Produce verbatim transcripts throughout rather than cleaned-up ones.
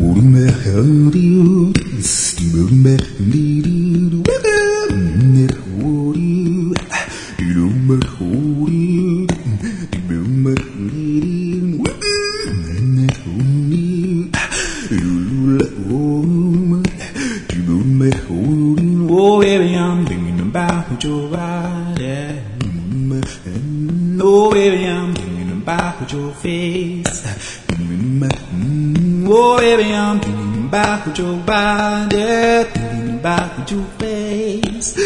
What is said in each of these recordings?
Oh, baby, I'm thinking about your body. Oh, baby, I'm thinking about your face. Oh, baby, I'm thinking about your body. Thinking about your face.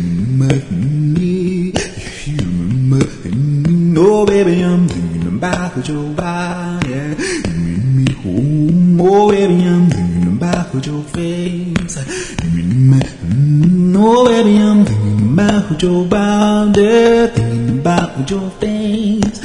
Oh, baby, I'm thinking about your body. Oh, baby, I'm thinking about your face. Oh, baby, I'm thinking about your body, thinking about your face.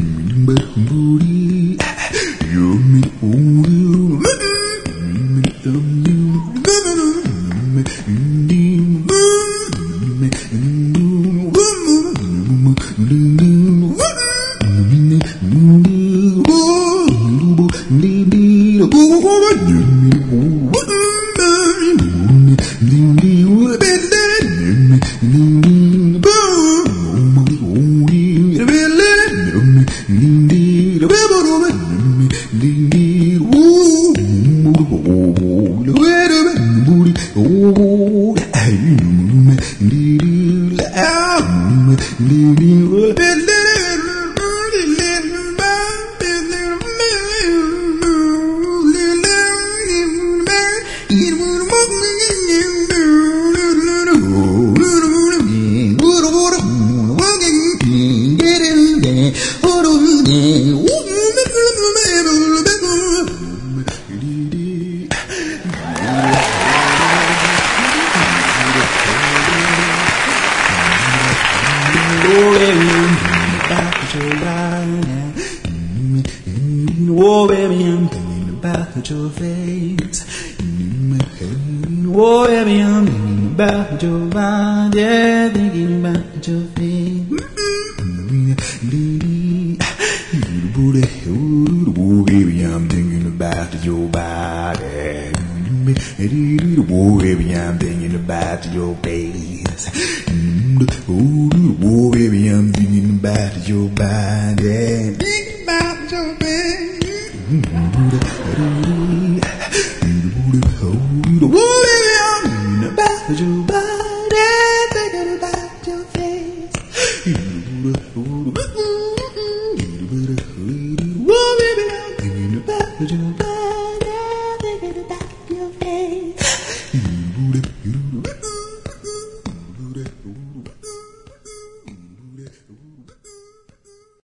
Oh, baby, I'm thinking about your face. Oh, baby, I'm thinking about your body, thinking about your face. Oh, baby, I'm thinking about your body. Oh, baby, I'm thinking about your face. Oh, baby, I'm thinking about your body. Thinking about your face. Oh, baby, I'm thinking about your body.